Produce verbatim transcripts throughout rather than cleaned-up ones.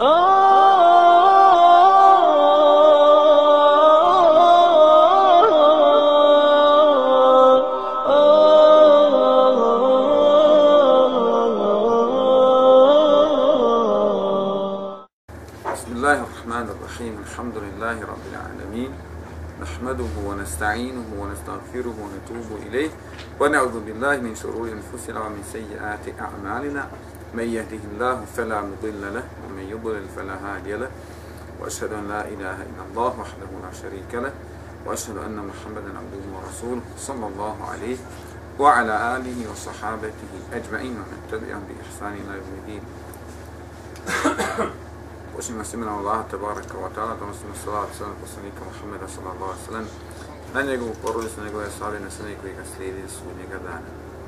الحمد لله رب العالمين نحمده ونستعينه ونستغفره ونتوب إليه ونعوذ بالله من شرور أنفسنا ومن سيئات أعمالنا من يهده الله فلا مضل له ومن يضلل فلا هادي له وأشهد أن لا إله إلا الله وحده لا شريك له وأشهد أن محمدا عبده ورسوله صلى الله عليه وعلى آله وصحابته أجمعين ومن تبعهم بإحسان إلى يوم الدين. Počnimo s imenom Allaha tabaraka wa ta'ala, donosimo salatu sallam poslanika Muhammeda sallallahu alaihi sallam na njegovu porodicu, na njegove ashabe, na sve koji ga slijedi sudnjega dana.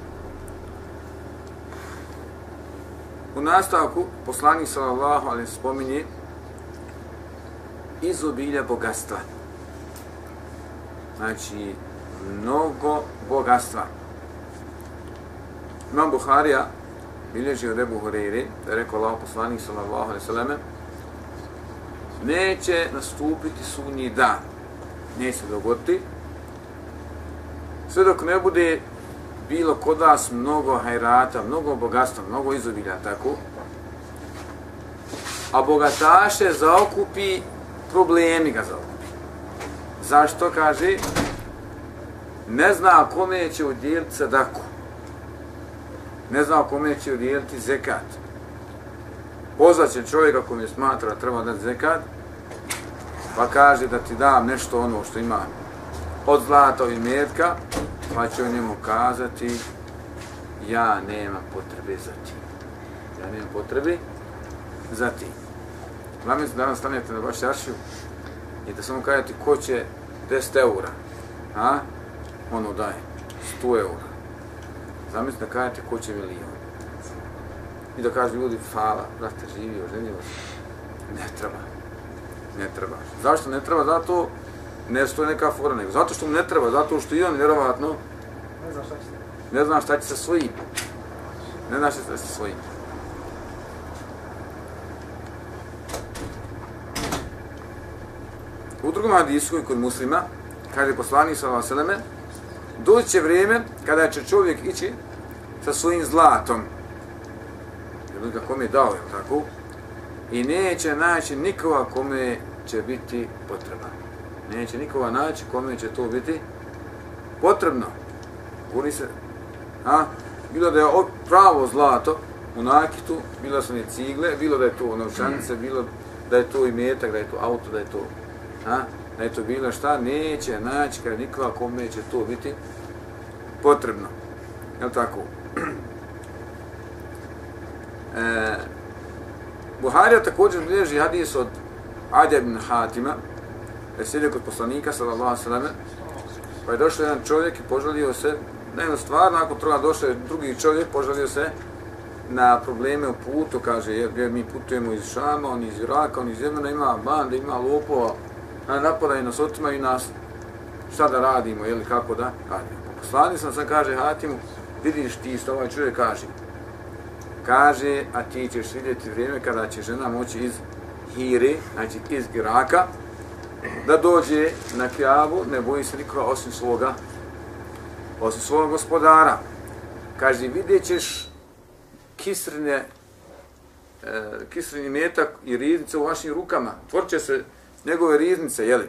U nastavku poslanik sallallahu alaihi spominje izobilje bogatstva. Znači, mnogo bogatstva. Imam Buharija bilježi od Ebu Hureyre, da je rekao Allah poslanik sallallahu alaihi sallam, neće nastupiti sudnji dan, neće se dogoditi, sve dok ne bude bilo kod vas mnogo hajrata, mnogo bogatstva, mnogo izobilja, tako, a bogataše zaokupi, problemi ga zaokupi. Zašto? Kaže, ne zna kome će udjeliti sadaku, ne zna kome će udjeliti zekat. Pozvaće čovjeka kome smatra da treba dati zekat, pa kaže da ti dam nešto ono što ima od zlata i metka, pa će o njemu kazati ja nemam potrebe za ti. Ja nemam potrebe za ti. Glavno se danas stanete na vaš aršiju i da samo kažete ko će deset eura, a? Ono daje sto eura. Zamislite da kažete ko će milijon. I da kažu ljudi, hvala, brate, živio, ženio se. Ne treba. Ne treba. Zašto ne treba? Zato ne stoji neka fora, nego zato što mu ne treba, zato što i on vjerovatno ne zna šta će, ne zna šta će sa svojim. Ne zna šta će sa svojim. U drugom hadisu kod muslima, kaže poslanik sallallahu alejhi ve selleme, doći će vrijeme kada će čovjek ići sa svojim zlatom, jer ga kome je dao, je tako? I neće naći nikoga kome će biti potreban. Neće nikoga naći kome će to biti potrebno. Kuni se, a? Bilo da je pravo zlato u nakitu, bilo da su ne cigle, bilo da je to novčanice, bilo da je to imetak, da je to auto, da je to, a? Da je to bilo šta, neće naći kada nikoga kome će to biti potrebno. Jel' tako? E, Buharija također bilježi hadis od Adija ibn Hatima, da je sjedio kod poslanika, sallallahu alejhi ve selleme, pa je došao jedan čovjek i požalio se, na jednu stvar, nakon toga došao je drugi čovjek, požalio se na probleme u putu, kaže, jer mi putujemo iz Šama, on iz Iraka, on iz Jemena, ima bande, ima lopova, napadaju nas, otimaju nas, šta da radimo, jeli, kako da radimo. Poslanik sam sam kaže Hatimu, vidiš ti što ovaj čovjek kaže, kaže, a ti ćeš vidjeti vrijeme kada će žena moći iz Hire, znači iz Iraka, da dođe na Kjabu, ne boji se nikoga osim svoga, osim svoga gospodara. Kaže, vidjet ćeš kisrine, e, kisrini metak i riznice u vašim rukama, tvorit će se njegove riznice, jeli?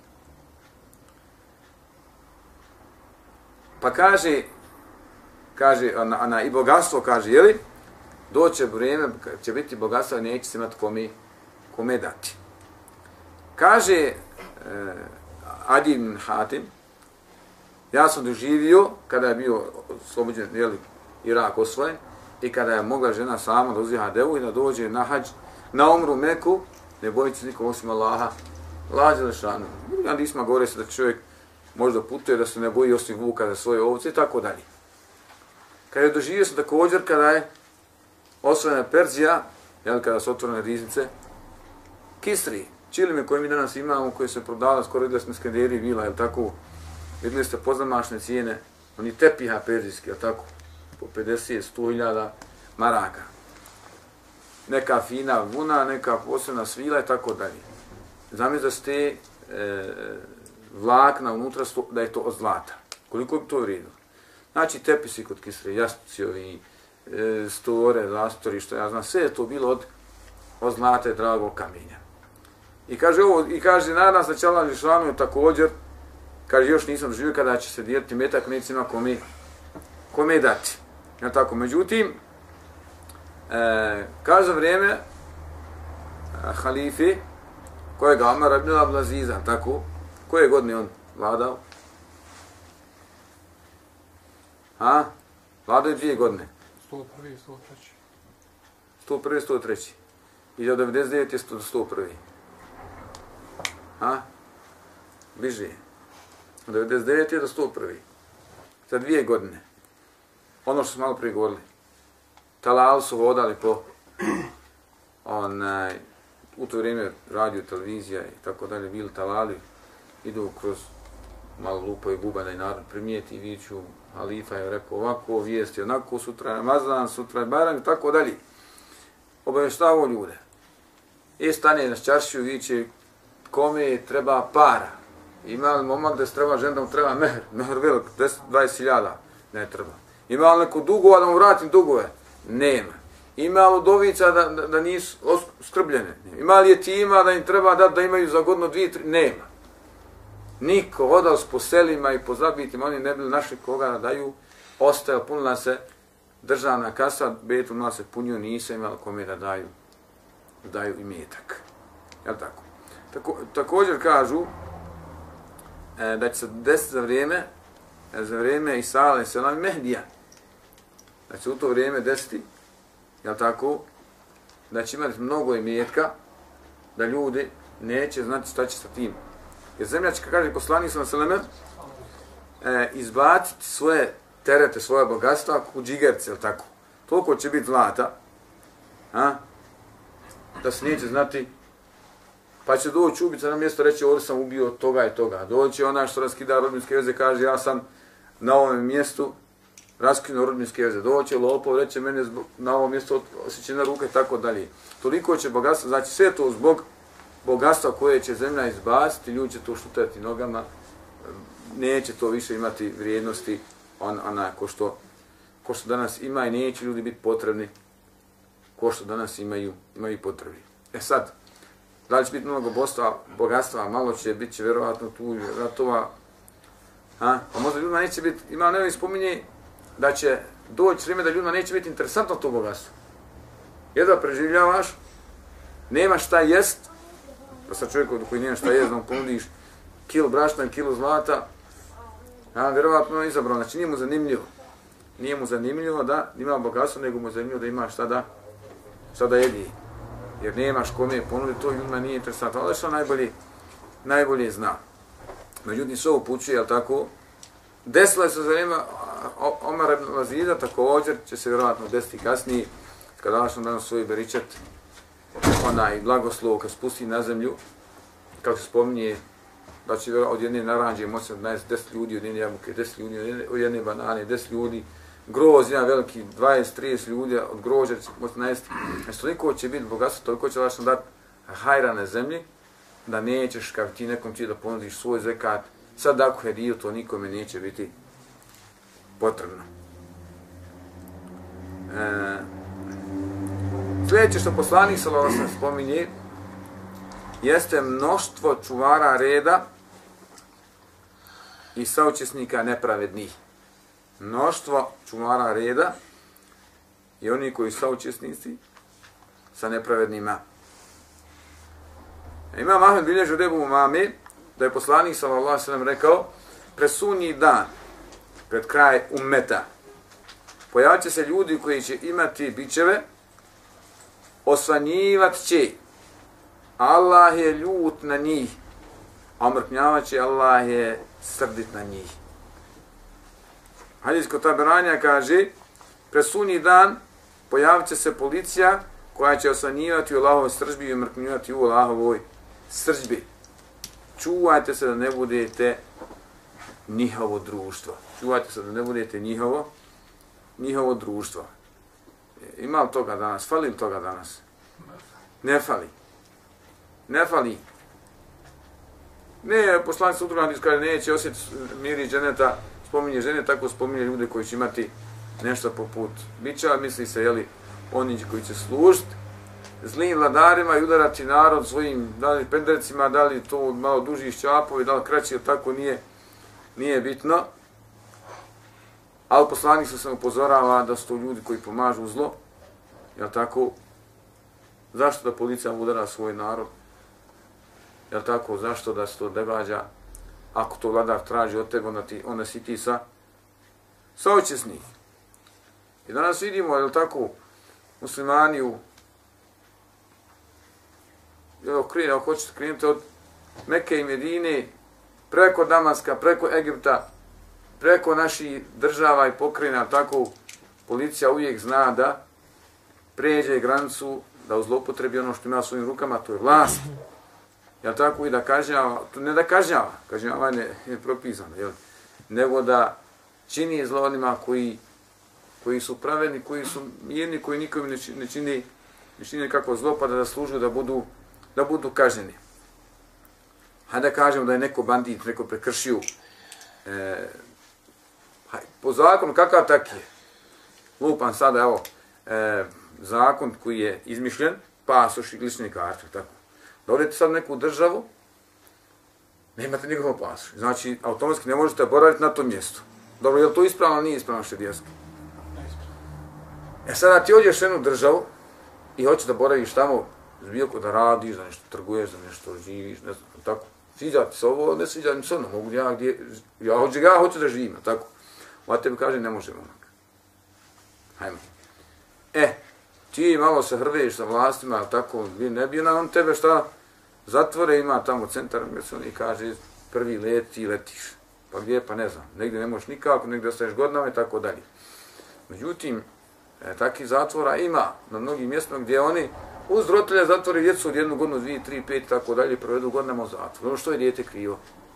Pa kaže, kaže, a na, a na, i bogatstvo, kaže, jeli? Doće vrijeme, će biti bogatstvo, a neće se imati kome, kome dati. Kaže e, Adi ibn Hatim, ja sam doživio, kada je bio oslobođen, jeli, Irak osvojen, i kada je mogla žena sama da uzviha devu i da dođe na hađ, na umru Meku, ne boji se nikom osim Allaha, Allaha Đelešanu. Ja nismo govore se da čovjek možda putuje, da se ne boji osim vuka za svoje ovce i tako dalje. Kada je doživio sam također, kada je osvojena Perzija, jel, kada su otvorene riznice, Kisri, čilime koje mi danas imamo, koje se prodala, skoro vidjeli smo Skanderi vila, jel tako, vidjeli ste pozamašne cijene, oni tepiha perzijski, jel tako, po pedeset do sto hiljada maraka. neka fina vuna, neka posebna svila i tako dalje. Zamisli da ste e, vlakna unutra, da je to od zlata. Koliko bi to vrijedilo? Znači tepisi kod Kisre, jastuci, ovi, e, store, zastori, što ja znam, sve je to bilo od, od zlata i dragog kamenja. I kaže ovo, i kaže, nadam se da će Allah Žešanu također, kaže, još nisam doživio kada će se dijeliti metak, neće ima kome, kome dati. Ja tako, međutim, e, kaže za vrijeme e, halife, kojega Omar ibn Abdulaziza, tako, koje godine on vladao? A? Vladao je dvije godine. sto prvi, sto treći. sto prvi, sto treći. I od devedeset devete do sto prvi. A? Bliže je. Od devedeset devete do sto prvi. Za dvije godine. Ono što smo malo prije govorili. Talal su hodali po onaj, u to vrijeme radio, televizija i tako dalje, bili talali, idu kroz malo lupo i bubana i narod primijeti i viću, halifa je rekao ovako, vijesti onako, sutra je Ramazan, sutra je Bajram i tako dalje. Obavještavao ljude. I stane na čaršiju, viće kome treba para. Ima li momak da se treba žena da mu treba mehr, mehr velik, deset do dvadeset hiljada, ne treba. Ima li neko dugova da mu vratim dugove? Nema. Ima li udovica da, da, da nisu skrbljene? Ima li jetima da im treba dati da imaju za godinu dvije, tri? Nema. Niko odao s po selima i po zabitima, oni ne bili našli koga da daju, ostaje, punila se državna kasa, Bejtulmal se punio, nisu imali kome da daju, da daju imetak. Jel tako? Tako? Također kažu e, da će se desiti za vrijeme, za vrijeme Isa alejhi selam i Mehdija. Da će u to vrijeme desiti, jel tako, da će imati mnogo imetka, da ljudi neće znati šta će sa tim. Jer zemlja će, kaže poslanik sallallahu alejhi ve sellem, e, izbaciti svoje terete, svoje bogatstva u džigerce, jel tako. Toliko će biti zlata, a, da se neće znati, pa će doći ubica na mjesto reći ovdje sam ubio toga i toga. Doći onaj što raskida rodbinske veze, kaže ja sam na ovom mjestu raskinuo rodbinske veze. Doći lopov, reće mene zbog, na ovom mjestu osjećena ruka i tako dalje. Toliko će bogatstva, znači sve to zbog bogatstva koje će zemlja izbaciti, ljudi će to šutati nogama, neće to više imati vrijednosti on, ona, ko, što, ko što danas ima i neće ljudi biti potrebni ko što danas imaju, imaju potrebi. E sad, da li će biti mnogo bogatstva, bogatstva, malo će biti će vjerovatno tu ratova, a, a možda ljudima neće biti, ima nevi spominje da će doći vrijeme da ljudima neće biti interesantno to bogatstvo. Jedva preživljavaš, nemaš šta jest, da sa čovjekom koji nema šta jest, da mu ponudiš kilo brašna i kilo zlata, a vjerovatno je izabrao, znači nije mu zanimljivo. Nije mu zanimljivo da ima bogatstvo, nego mu je zanimljivo da ima šta da, šta da jedi. Jer nemaš kome ponuditi, to ljudima nije interesantno, ali što najbolje, najbolje zna. Međutim, se upućuje, jel tako, desilo je se za vrijeme Omara ibn Abdulaziza, također će se vjerovatno desiti kasnije, kada Allah danas svoj beričet, onaj blagoslov kad spusti na zemlju, kako se spominje, da će od jedne naranđe moći deset ljudi, od jedne jabuke, deset ljudi, od jedne, od jedne banane, deset ljudi, groz, jedan veliki, dvadeset do trideset ljudi, od groža će moći najesti. Znači, toliko će biti bogatstvo, toliko će vašno dati hajra na zemlji, da nećeš, kako ti nekom ti da ponudiš svoj zekat, sad ako hediju, to nikome neće biti potrebno. E, sljedeće što poslanik sallallahu alejhi ve sellem spominje, jeste mnoštvo čuvara reda i saučesnika nepravednih. Mnoštvo čuvara reda i oni koji su saučesnici sa nepravednima. Imam Ahmed bilježi od Ebu Umame da je poslanik sallallahu alejhi ve sellem rekao, pred sunji dan, pred kraj ummeta, pojavit će se ljudi koji će imati bičeve, osvanjivat će, Allah je ljut na njih, a omrknjavat će, Allah je srdit na njih. Hadis kod Taberanja kaže, pred sunji dan pojavit će se policija koja će osvanjivati u Allahovoj sržbi i omrknjivati u Allahovoj sržbi. Čuvajte se da ne budete njihovo društvo. Čuvajte se da ne budete njihovo, njihovo društvo. Ima li toga danas? Fali li toga danas? Ne fali. Ne fali. Ne, poslanik sutra hadis kaže neće osjetiti miri dženeta, spominje žene, tako spominje ljude koji će imati nešto poput bića, misli se, jeli, oni koji će služiti zlim vladarima i udarati narod svojim, da li pendrecima, da li to malo duži šćapovi, da li kraći, tako nije, nije bitno. Ali poslanik se sam upozorava da su to ljudi koji pomažu zlo, jel tako? Zašto da policija udara svoj narod? Jel tako? Zašto da se to događa? Ako to vladar traži od tebe, onda, ti, onda si ti sa, sa očesnih. I danas vidimo, jel tako, muslimani u, evo, krije, ako hoćete krenuti od Mekke i Medine, preko Damaska, preko Egipta, preko naših država i pokrina, tako policija uvijek zna da pređe granicu, da uzlopotrebi ono što ima u svojim rukama, to je vlast. Jel tako, i da kažnjava, ne da kažnjava, kažnjavanje je propisano, jel? Nego da čini zlo onima koji, koji su pravedni, koji su mirni, koji nikom ne čini, ne čini nekako zlo, pa da zaslužuju da budu, da budu kažnjeni. Hajde da kažemo da je neko bandit, neko prekršio, e, po zakonu kakav tak je. Lupam sada, evo, e, zakon koji je izmišljen, pasoš i lične karte, tako. Da odete sad u neku državu, nemate nikakav pasoš. Znači, automatski ne možete boraviti na tom mjestu. Dobro, je li to ispravno ili nije ispravno šerijaski? E sada ti odješ u jednu državu i hoćeš da boraviš tamo, zbiljko da radiš, da nešto trguješ, da nešto živiš, ne znam, tako. Sviđa ti se ovo, ne sviđa mi se ono, mogu ja gdje, ja hoću, ja hoću da živim, tako. A tebi kaže, ne može onak. Hajmo. E, ti malo se hrveš sa vlastima, tako, ne bi na on tebe šta zatvore, ima tamo centar, i kaže, prvi let ti letiš. Pa gdje, pa ne znam, negdje ne možeš nikako, negdje ostaješ godinama i tako dalje. Međutim, e, takih zatvora ima na mnogim mjestima gdje oni uz roditelja zatvore djecu od jednu godinu, dvije, tri, pet i tako dalje, provedu godinama u zatvoru. Ono što je dijete krivo.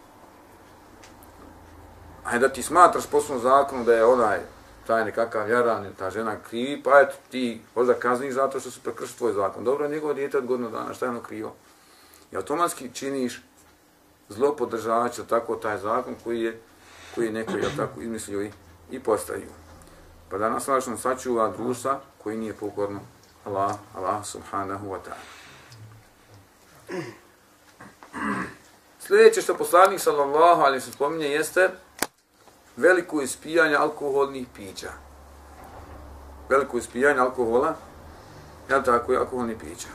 A da ti smatraš poslovno zakonu da je onaj, taj nekakav jaran ili ta žena krivi, pa eto ti možda kazniš zato što su prekršili tvoj zakon. Dobro, njegovo dijete od godinu dana, šta je ono krivo? I automatski činiš zlo podržavajući tako taj zakon koji je, koji je neko je tako izmislio i, i postavio. Pa da nas važno sačuva društva koji nije pokorno Allah, Allah subhanahu wa ta'ala. Sljedeće što poslanik sallallahu alejhi ve sellem spominje jeste veliko ispijanje alkoholnih pića. Veliko ispijanje alkohola, jel tako, i alkoholnih pića.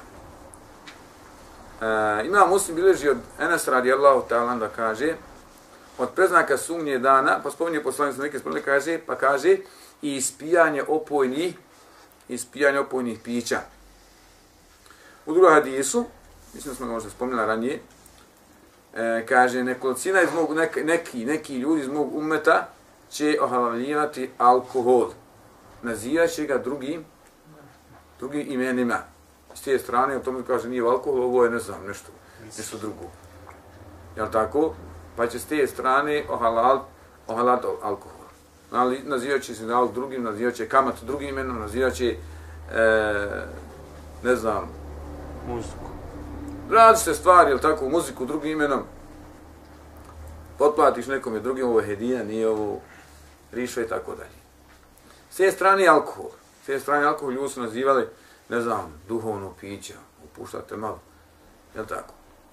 E, ima Muslim bilježi od Enes radijallahu ta'ala da kaže, od preznaka sumnje dana, pa spominje poslanik sa neke spominje, kaže, pa kaže, i ispijanje opojnih, ispijanje opojnih pića. U drugom hadisu, mislim da smo možda spominjali ranije, e, kaže, nekolicina iz mog, nek, neki, neki ljudi iz mog ummeta će ohalavljivati alkohol. Nazivat će ga drugim, drugim imenima. S te strane, u tome kaže, nije alkohol, ovo je, ne znam, nešto, nešto drugo. Jel tako? Pa će s te strane ohalal, ohalat alkohol. Ali nazivat će se nalog drugim, nazivat će kamat drugim imenom, nazivat će, e, ne znam, muziku. Različite stvari, jel tako, muziku drugim imenom. Potplatiš nekome drugim, ovo je hedija, nije ovo rišo i tako dalje. S te strane alkohol. S te strane alkohol ljudi su nazivali, ne znam, duhovno piće, upuštate malo, jel tako?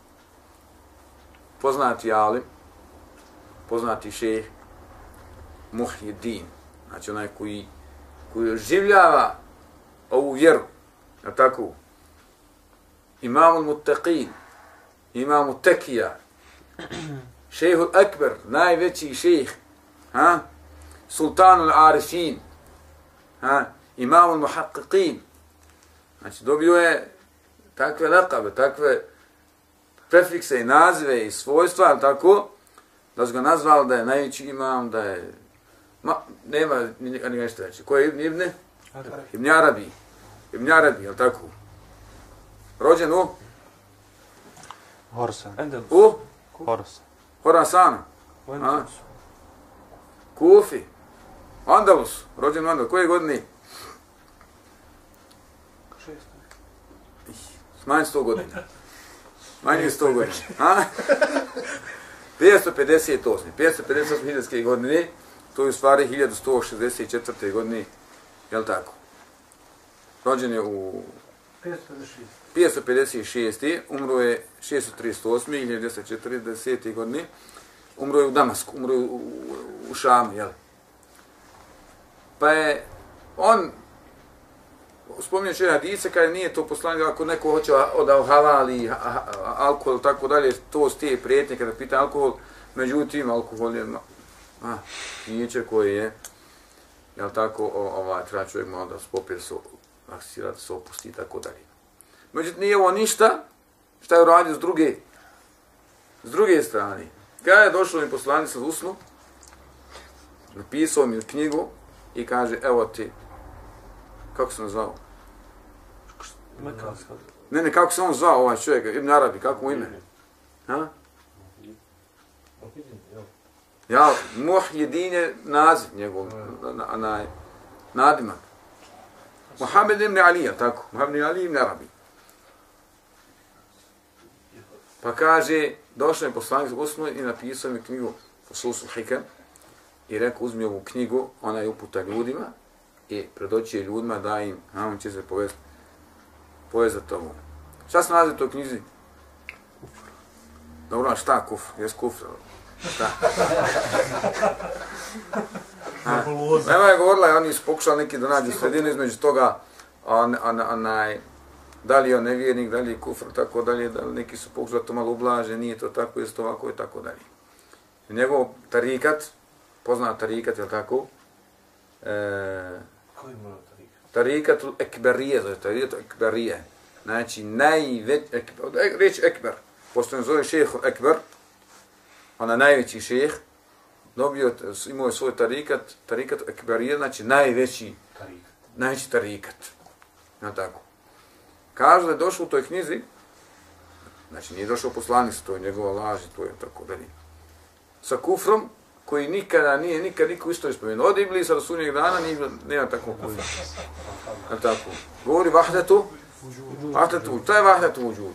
Poznati alim, poznati šejh, Muhyiddin, znači onaj koji, koji oživljava ovu vjeru, jel tako? Imamul Muttaqin, imamu Tekija, šejhul Akbar, najveći šejh, ha? Sultanul Arifin, ha? Imamul Muhaqqiqin. Znači dobio je takve lakabe, takve prefikse i nazive i svojstva, tako, da su ga nazvali da je najveći imam, da je, ma, nema ni nešto reći. Ko je Ibn Ibn? Ibn Arabi. Ibn Arabi, jel tako? Rođen u? Horasan. U? Horasan. Horasanu. Kufi. Andalus. Rođen u Andalus. Koje godine? Manje sto godina. Manje sto godina. A? petsto pedeset osme. petsto pedeset osme hiljadske godine, to je u stvari hiljadu sto šezdeset četvrte godine, je li tako? Rođen je u petsto pedeset šeste. Umro je šesto trideset osme. hiljadu dvjesto četrdesete godine. Umro je u Damasku, umro je u, u, u Šamu, jel? Pa je on spominje će hadise kada nije to poslanik, ako neko hoće da halali alkohol tako dalje, to s te prijetnje kada pita alkohol, međutim alkohol je a, piće koje je, jel tako, ovaj, treba čovjek malo da spopije, so, aksirati, se opusti i tako dalje. Međutim, nije ovo ništa šta je uradio s druge, s druge strane. Kada je došlo mi poslanik sa usnu, napisao mi knjigu i kaže, evo ti, kako se on zvao? Ne, ne, kako se on zvao ovaj čovjek, Ibn Arabi, kako mu ime? Ha? Ja, Muhyiddin je naziv njegov, na, na, nadimak. Muhammed ibn Ali, tako, Muhammed ibn Ali ibn Arabi. Pa kaže, došao je poslanik za usnu i napisao mi knjigu Fususul Hikam i rekao, uzmi ovu knjigu, ona je uputa ljudima i predoći je ljudima da im, a on će se povesti, povezati ovo. Šta se nalazi u toj knjizi? Dobro, šta kufr? Jes kufr? Šta? Nema je govorila, oni su pokušali neki da nađu sredinu između toga, on, on, onaj, da li je on nevjernik, da li je kufr, tako dalje, da neki su pokušali to malo ublaže, nije to tako, je to ovako i tako dalje. Njegov tarikat, poznat tarikat, je li tako? E, Koji mora tarikat? Tarikatul ekberije, zove tarikatul ekberije. Znači, najveći, reći ekber, pošto zove šeho ekber, ona najveći šeh, dobio, imao je svoj tarikat, tarikat ekberije, znači najveći Tarikat. Najveći tarikat. Ja tako. Kaže da je došlo u toj knjizi, znači nije došao poslanik, to je njegova laž i to je tako dalje. Sa kufrom, koji nikada nije, nikad niko isto ispomenuo. Od Iblisa do sunnjeg dana nije, nema takvog kufra. Ja tako. Govori vahdetu, vahdetu, to je vahdetu uđud.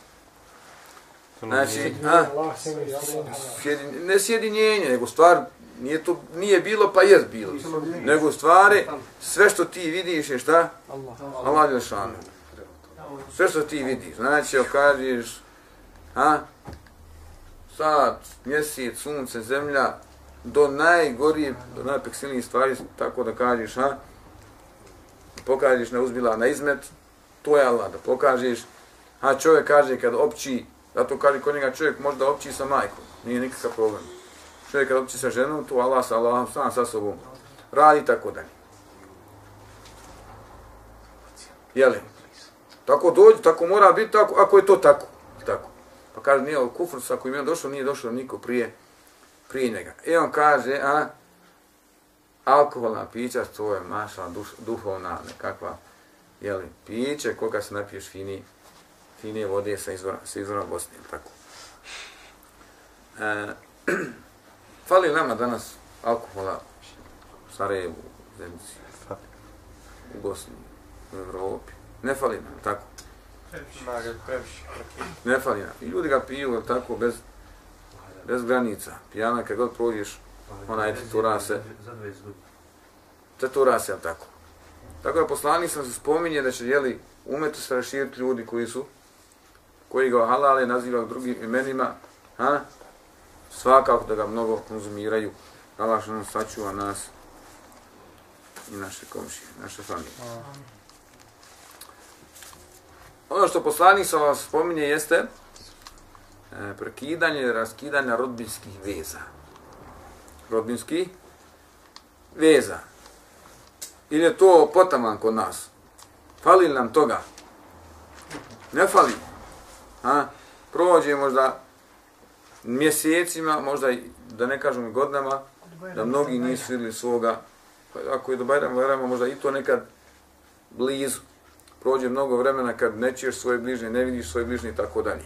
Znači, a, sjedin, ne sjedinjenje, nego stvar, nije to, nije bilo pa jest bilo. Nego stvari, sve što ti vidiš je šta? Allah je šanu. Sve što ti vidiš, znači, kažeš, a, sad, mjesec, sunce, zemlja, do najgorije, do najpeksilnijih stvari, tako da kažeš, a, pokažeš na uzbila na izmet, to je Allah, da pokažeš, a čovjek kaže kad opći, zato kaže kod njega čovjek možda opći sa majkom, nije nikakav problem. Čovjek kad opći sa ženom, to Allah sa Allahom, sam sa sobom, radi tako dalje. Jeli? Tako dođe, tako mora biti, tako, ako je to tako. Tako. Pa kaže, nije kufr, ako im je došlo, nije došlo niko prije, prije njega. I on kaže, a, alkoholna pića, to je maša duš, duhovna nekakva, jeli, piće, koga se napiješ fini, finije vode sa izvora, sa izvora Bosne, tako. E, fali nama danas alkohola u Sarajevu, u Zenici, u Bosni, u Evropi. Ne fali nam, tako. Ne fali nam. I ljudi ga piju, tako, bez, bez granica. Pijana, kad god prođeš, onaj tetura se. Tetura se, tako. Tako da poslanik sam se spominje da će, jeli, umetu se raširiti ljudi koji su, koji ga halale, nazivaju drugim imenima, a? Svakako da ga mnogo konzumiraju. Allah što nam sačuva nas i naše komšije, naše familije. Ono što poslanik sa vas spominje jeste e, prekidanje i raskidanje rodbinskih veza. Rodbinskih veza. Ili je to potaman kod nas? Fali li nam toga? Ne fali. A? Prođe možda mjesecima, možda i, da ne kažem i godinama, da mnogi nisu vidjeli svoga, ako je do Bajrama, Bajrama, možda i to nekad blizu. Prođe mnogo vremena kad ne čuješ svoje bližnje, ne vidiš svoje bližnje i tako dalje.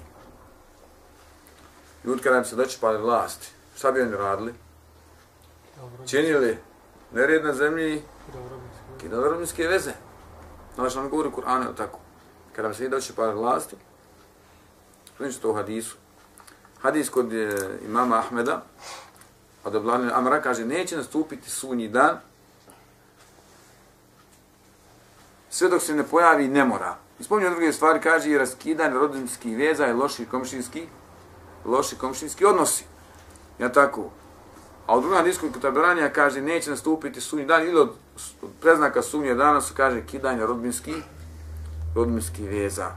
Ljudi kada bi se dočepali vlasti, šta bi oni radili? Činili nered na zemlji i kidali rodbinske veze. Znači nam govori u Kur'anu, tako. kada se vidi da će par vlasti, znači to u hadisu. Hadis kod e, imama Ahmeda, od Abdullah Amra, kaže, neće nastupiti sunji dan, sve dok se ne pojavi nemora. I spominje druge stvari, kaže, i raskidanje rodbinskih veza i loši komšinski, loši komšinski odnosi. Ja tako. A u drugom hadisku kod Taberanija kaže, neće nastupiti sunji dan, ili od, od preznaka sunnje dana su, kaže, kidanje rodbinskih, rodbinskih veza.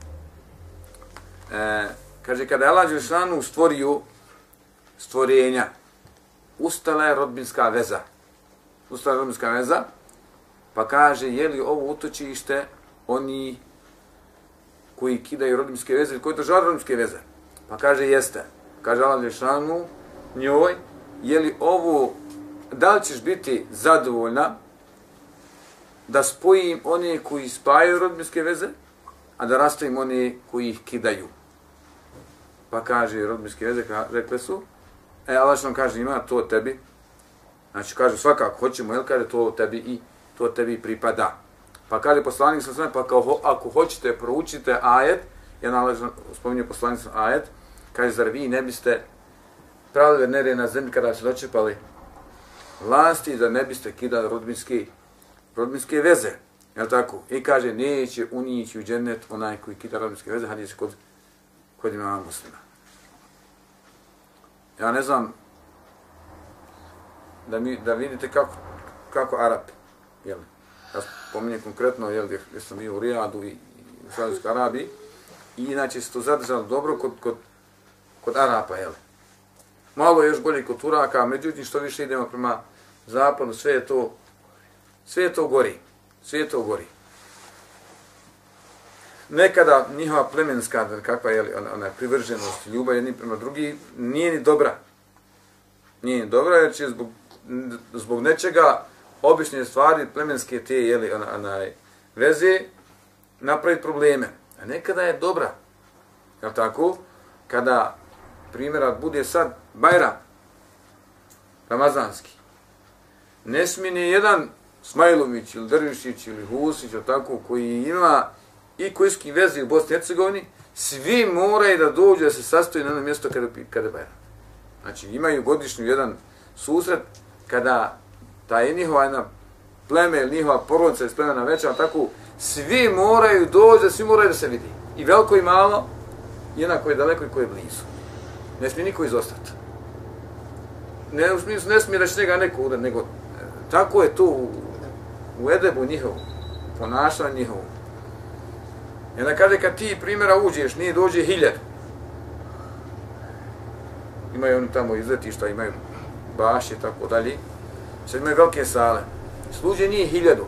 E, kaže, kada je Allah Đelešanu stvorio stvorenja, ustala je rodbinska veza. Ustala je rodbinska veza, pa kaže, je li ovo utočište oni koji kidaju rodbinske veze, koji državaju rodbinske veze? Pa kaže, jeste. Kaže Allah Đelešanu njoj, je li ovo, da li ćeš biti zadovoljna da spojim one koji spajaju rodbinske veze, a da rastavim one koji ih kidaju? Pa kaže, rodbinske veze, rekle su, e, Allah što nam kaže, ima to tebi, znači kaže, svakako hoćemo, jel, kaže, to tebi i to tebi pripada. Pa kaže poslanik sa sve, pa kao, ako hoćete, proučite ajet, jedan Allah spominje poslanik sa ajet, kaže, zar vi ne biste pravili nerije na zemlji kada su dočepali vlasti, da ne biste kidali rodbinske, rodbinske veze, jel tako? I kaže, neće unići u džennet onaj koji kida rodbinske veze, hadis kod, kod imama Muslima. Ja ne znam da, mi, da vidite kako, kako Arapi, jel? Ja spominjem konkretno, jel, gdje sam bio u Rijadu i, i u Saudijskoj Arabiji, i inače se to zadržalo dobro kod, kod, kod Arapa, jel? Malo je još bolje kod Turaka, međutim što više idemo prema zapadu, sve je to, sve je to gori, sve je to gori. Nekada njihova plemenska, kakva je ona privrženost, ljubav jedni prema drugi, nije ni dobra. Nije ni dobra, jer će zbog, zbog nečega obične stvari, plemenske te jeli, ona, ona, veze, napraviti probleme. A nekada je dobra. Jel tako? Kada, primjera, bude sad Bajram, ramazanski, ne smije ni jedan Smajlović ili Drvišić ili Husić, ili tako, koji ima i kojski veze u Bosni i Hercegovini, svi moraju da dođu da se sastoji na jedno mjesto kada, kada Bajram. Znači, imaju godišnju jedan susret kada ta je njihova jedna pleme ili njihova porodica iz plemena veća, tako, svi moraju doći, svi moraju da se vidi. I veliko i malo, i jedna koji je daleko i koji je blizu. Ne smije niko izostati. Ne, u smislu, ne smije da će njega neko udar, nego tako je to u, u edebu njihovu, ponašanju njihovu. I onda kaže, kad ti primjera uđeš, nije dođe hiljad. Imaju oni tamo izletišta, imaju bašće i tako dalje. Sad imaju velike sale. Sluđe nije hiljadu.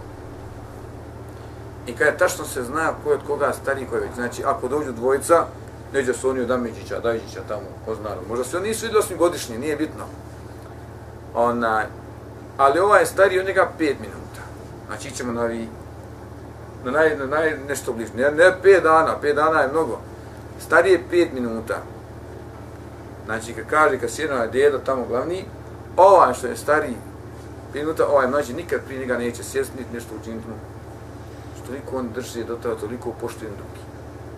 I kada tačno se zna ko je od koga stariji, ko je već. Znači, ako dođu dvojica, neđe su oni od Amidžića, Dajđića tamo, poznano. Možda se oni nisu vidjeli osmi godišnji, nije bitno. Onaj, ali ovaj je stariji od njega pet minuta. Znači, ićemo na, vi, na, naj, na naj, nešto bliže. Ne, ne pet dana, pet dana je mnogo. Stariji je pet minuta. Znači, kad kaže, kad sjedno je djedo tamo glavni, ovaj što je stariji pet minuta, ovaj mlađi nikad prije njega neće sjesti, niti nešto učiniti mu. Što toliko on drži do toga, toliko poštuje drugi.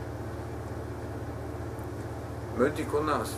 Međutim, kod nas.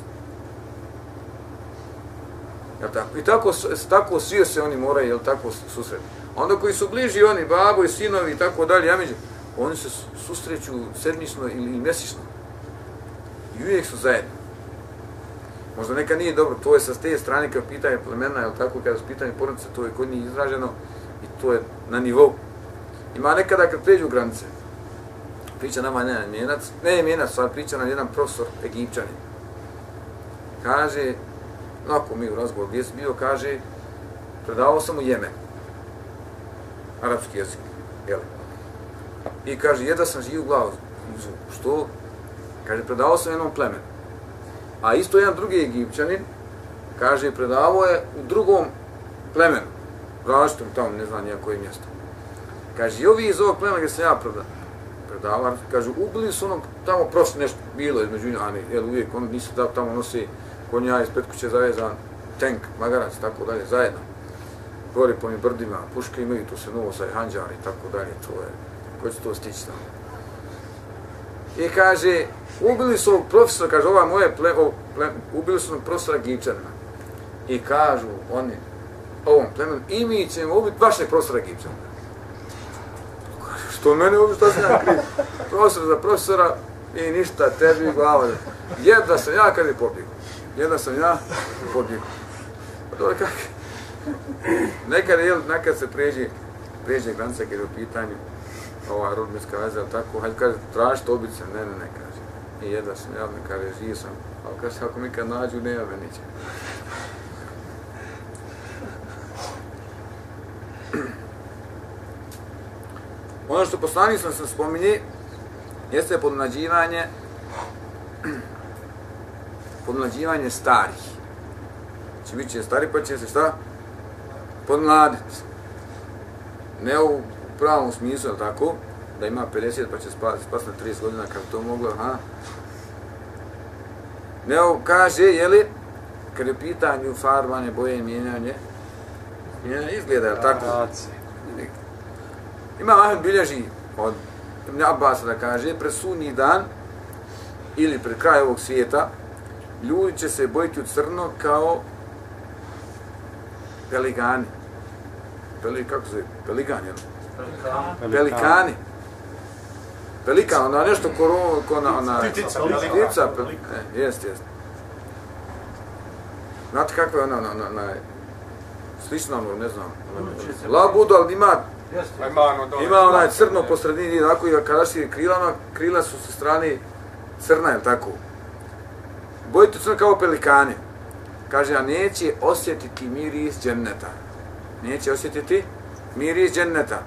Jel tako? I tako, tako svi se oni moraju, jel tako, susreti. Onda koji su bliži oni, babo i sinovi i tako dalje, ja među, oni se susreću sedmično ili mjesečno. I uvijek su zajedno. Možda neka nije dobro, to je sa te strane kao pitanje plemena, jel tako, kada su pitanje porodice, to je kod njih izraženo i to je na nivou. Ima nekada kad pređu granice, priča nama ne Njenac, ne Njenac, ali priča nam jedan profesor Egipćanin. Kaže, onako mi u razgovoru gdje si bio, kaže, predavao sam u Jemen, arapski jezik, jel? I kaže, jedva sam živ u glavu, što? Kaže, predavao sam jednom plemenu. A isto jedan drugi Egipćanin, kaže, predavao je u drugom plemenu, različitom tamo, ne znam nijako je mjesto. Kaže, i ovi iz ovog plemena gdje sam ja predavao, kaže, ubili su onom tamo prošlo nešto bilo između njih, a ne, jel, uvijek oni nisu da tamo nosi konja ispred kuće zavezan, tank, magarac, tako dalje, zajedno. Gori po mi brdima, puške imaju, to se novo sa hanđari, tako dalje, to je, ko će to stići tamo. I kaže, ubili su ovog profesora, kaže, ova moje ple, o, ple, ubili su profesora Gipčanina. I kažu oni, ovom plemenu, i mi ćemo ubiti vašeg profesora Gipčanina. Što mene ubiti, šta sam ja kriv? Profesor za profesora i ništa, tebi glava. Jedna sam ja, kad je pobjegao. Jedna sam ja, pobjegao. Pa dobro, kako? Nekad, jel, nekad se pređe, pređe granica kad je u pitanju ova rodbinska veza, ali tako, hajde kaže, tražite obice, ne, ne, ne, kaže. I jedna sam ja, ne kaže, živ sam, ali kaže, ako mi kad nađu, nema me niće. Ono što poslanik sam se spominje, jeste podmlađivanje, podmlađivanje starih. Znači, bit će stari pa će se šta? Podmladiti. Ne u pravom smislu, ali tako, da ima pedeset pa će spasti spas na trideset godina, kako to moglo, ha? Nego kaže, jeli, kad je pitanje farbanje, boje i mijenjanje, mijenjanje izgleda, je li tako? Ima Ahmed bilježi od Ibn Abbasa da kaže, pred sudnji dan ili pred kraj ovog svijeta, ljudi će se bojiti u crno kao peligani. Peli, kako se zove? Peligani, jel? Pelikani. Pelikani. Pelikan, ona nešto ko, ko na, ona... Ptica. Ptica, e, jest, jest. Znate kako je ona, ona, ona, ona slična, ne znam, labudo, ali ima, ima onaj crno po sredini, tako i kada si krilama, krila su sa strane crna, jel tako? Bojite crno kao pelikane. Kaže, a neće osjetiti miris dženneta. Neće osjetiti miris dženneta.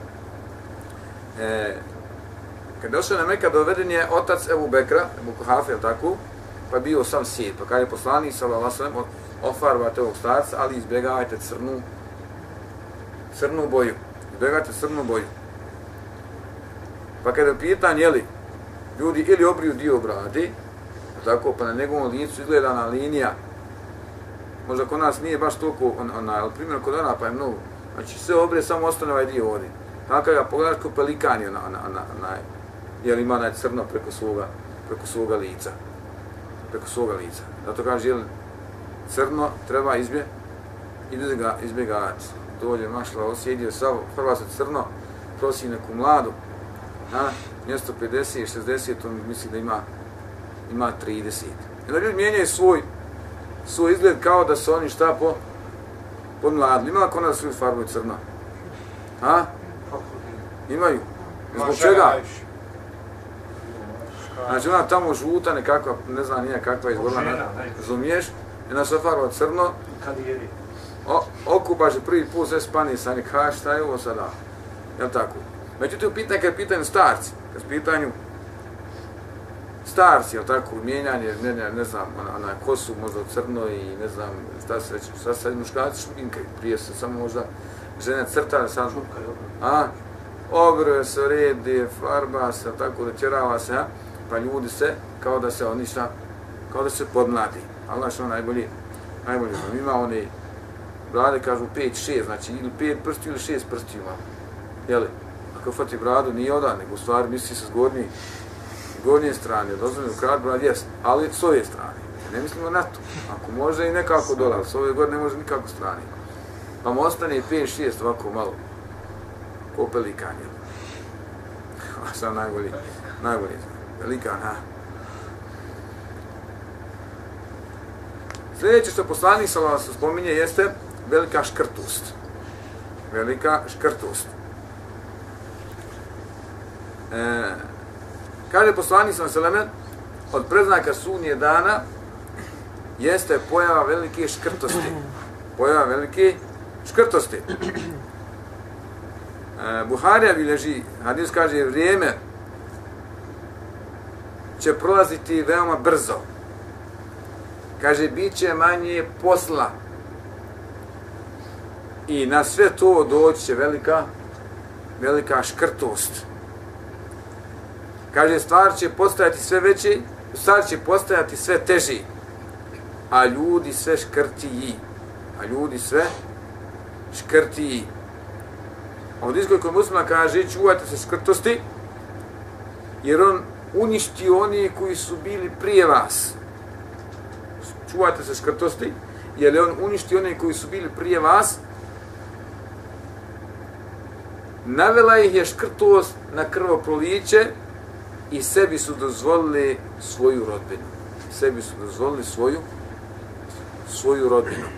E, kad je došao na Meku, doveden je otac Ebu Bekra, Ebu Kuhafe, jel tako? Pa bio sam sjet, pa kada je poslanik sallallahu alejhi ve sellem, ofarbate ovog starca, ali izbjegavajte crnu, crnu boju. Izbjegavajte crnu boju. Pa kada je pitan, jeli, ljudi ili obriju dio brade, tako, pa na njegovom licu izgledana linija, možda kod nas nije baš toliko, on, ona, ali primjer kod ona pa je mnogo. Znači sve obrije, samo ostane ovaj dio ovdje. Tako ga pogledaš ko pelikan, ona, ona, ona, ona, jer ima onaj crno preko svoga, preko svoga lica. Preko svoga lica. Zato kaže, jel, crno treba izbje, izbjega, izbjegavati. Dođe mašla, osjedio sav, prva se crno, prosi neku mladu, a, mjesto pedeset, šezdeset, on misli da ima, ima trideset. I da ljudi mijenjaju svoj, svoj izgled kao da su oni šta po, podmladili. Ima kod nas svoju farbu crno? A? Imaju. Zbog čega? Znači ona tamo žuta, nekakva, ne znam nije kakva izgledala, razumiješ? I ona se farba crno, o, okupaš je prvi put, sve spani sa nek, ha, šta je ovo sada? Jel' tako? Međutim, pitanje kad je pitanju starci, kad je pitanju starci, jel' tako, mijenjanje, ne, ne, ne znam, ona, ona kosu možda crno i ne znam, šta se reći, šta se muškarci šminkaju, prije se samo možda žene crtale, sad, a, obrve se, redi, farba se, tako da ćerava se, a, pa ljudi se, kao da se oni šta, kao da se podmladi. Allah što najbolji, najbolji znam, ima oni, brade kažu pet, šest, znači ili pet prstiju ili šest prstiju ima. Jeli, ako fati bradu nije odan, nego u stvari misli se s gornje, gornje strane, dozvoljeno krad brad jest, ali s ove strane. Ne mislimo na to, ako može i nekako dole, ali s ove gore ne može nikako strane. Pa mu ostane pet, šest ovako malo, ko pelikan, jel? Sam najbolji, najbolji znam, pelikan, ha. Sljedeće što poslanik sallallahu alejhi ve sellem spominje jeste velika škrtost. Velika škrtost. E, kaže poslanik sallallahu alejhi ve sellem, od predznaka sudnje dana jeste pojava velike škrtosti. Pojava velike škrtosti. E, Buharija bilježi, hadis kaže, vrijeme će prolaziti veoma brzo. Kaže, bit će manje posla. I na sve to doći će velika, velika škrtost. Kaže, stvar će postajati sve veći, stvar će postajati sve teži, a ljudi sve škrtiji. A ljudi sve škrtiji. Ovdje izgoj kod muslima kaže, čuvajte se škrtosti, jer on uništi oni koji su bili prije vas. Čuvajte se škrtosti, jer je on uništi oni koji su bili prije vas. Navela ih je škrtost na krvoproliće i sebi su dozvolili svoju rodbinu. Sebi su dozvolili svoju svoju rodbinu.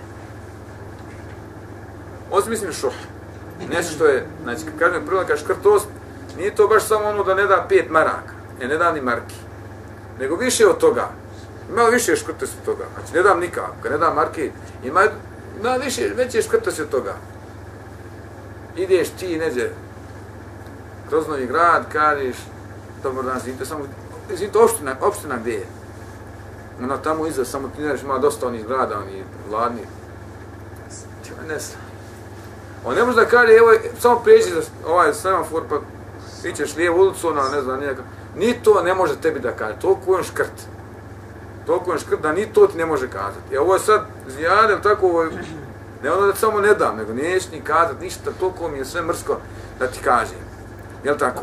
Osmislim šuh. Nešto što je, znači, kad kažem prilika škrtost, nije to baš samo ono da ne da pet maraka, e, ne da ni marki, nego više od toga. Ima više škrtosti od toga. Znači, ne dam nikako, kad ne dam marke, ima, ima više, veće škrtosti od toga. Ideš ti neđe kroz Novi Grad, kažeš, dobro dan, zimite samo, zimite opština, opština gdje je. Ono tamo iza, samo ti ne reš, ima dosta onih grada, oni vladni. Ti ne znam. On ne može da kaže, evo, samo pređi za ovaj semafor, pa ti ćeš lijevu ulicu, ono, ne znam, nijaka. Ni to ne može tebi da kaže, toliko je on škrt. Toliko je on škrt da ni to ti ne može kazati. I ovo je sad zijadem, tako ovo je, ne ono da samo ne dam, nego niješ ni kazati ništa, toliko mi je sve mrsko da ti kažem. Jel tako?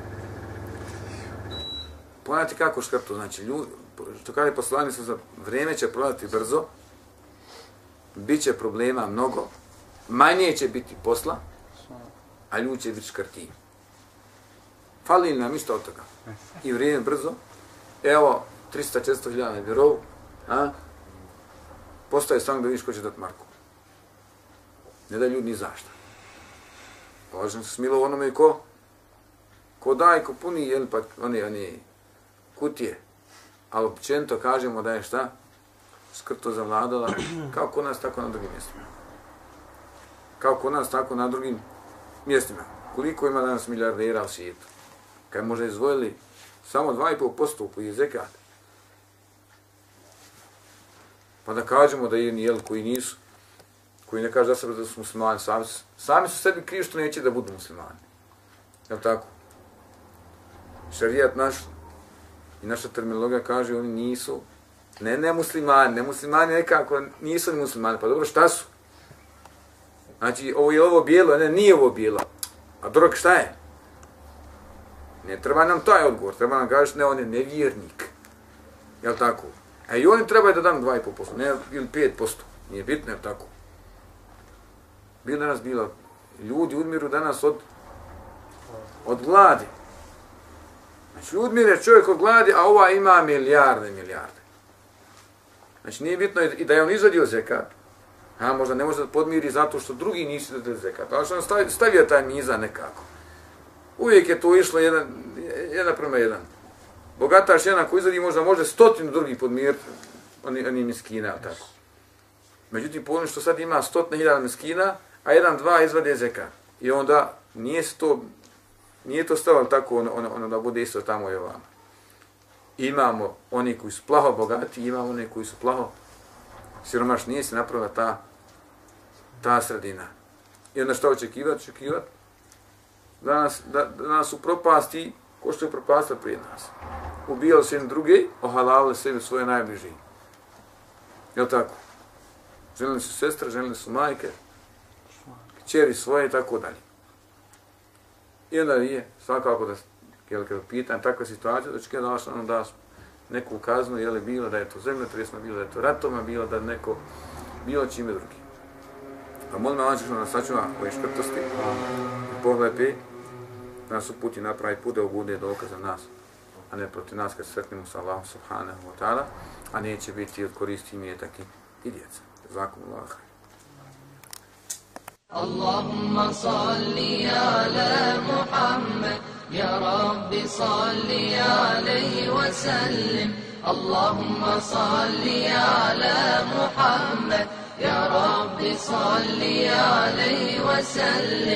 Pogledajte kako škrto, znači, ljudi, što kaže poslanik za vrijeme će prolaziti brzo, bit će problema mnogo, manje će biti posla, a ljudi će biti škrti. Fali nam ništa od toga. I vrijeme brzo, evo, trista do četiristo hiljada na birovu, a? Postaje samo da vidiš ko će dati marku. Ne da ljudi ni zašta. Polažem se smilo onome ko, ko daj, ko puni, jel, pa oni, oni kutije. Ali općenito kažemo da je šta? Skrto zavladala, kao kod nas, tako na drugim mjestima. Kao kod nas, tako na drugim mjestima. Koliko ima danas milijardera u svijetu? Kad možda izvojili samo dva i pol posto koji je zekat. Pa da kažemo da jedni jel koji nisu, koji ne kaže za sebe da su muslimani, sami, sami su sebi krivi što neće da budu muslimani. Jel tako? Šarijat naš i naša terminologija kaže oni nisu, ne ne muslimani, ne muslimani nekako nisu ni muslimani, pa dobro šta su? Znači ovo je ovo bijelo, ne nije ovo bijelo, a drog šta je? Ne treba nam taj odgovor, treba nam kažeš ne on je nevjernik, jel tako? A i oni trebaju da dam dva i pol posto, ne ili pet posto, nije bitno, jel tako? Bilo danas bilo, ljudi udmiru danas od, od gladi. Znači, udmire čovjek od gladi, a ova ima milijarde i milijarde. Znači, nije bitno i da je on izvadio zekat, a možda ne može da podmiri zato što drugi nisu da zekat, ali što on stavio, stavio taj mizan nekako. Uvijek je to išlo jedan, jedan prema jedan. Bogataš jedan koji izvadi možda može stotinu drugih podmiriti, oni, oni miskina, tako. Međutim, po što sad ima stotine hiljada miskina, a jedan, dva izvade zekat. I onda nije to, nije to stavalo tako ono, ono, ono da bude isto tamo i ovamo. Imamo oni koji su plaho bogati, imamo oni koji su plaho siromašni, nije se napravila ta, ta sredina. I onda šta očekivati? Očekivati da nas, da, da nas upropasti ko što je propastila prije nas. Ubijali se jedni druge, ohalavili sebi svoje najbliži. Jel' tako? Ženili su sestre, ženili su majke, kćeri svoje i tako dalje. I onda je svakako da, jel, kada pitan takva situacija, da će kada daš ono da neku kaznu, je li bilo da je to zemljotresno, bilo da je to ratoma, bilo da neko, bilo čime drugi. Pa molim Allah da nas sačuva ove škrtosti i pohlepe, da nas uputi napravi put da bude dokaz za nas, a ne protiv nas kad sretnemo sa Allahom subhanahu wa ta'ala, a neće biti od koristi imetak i djeca. Jazakumullahu khairan. اللهم صل على محمد يا رب صل عليه وسلم اللهم صل على محمد يا رب صل عليه وسلم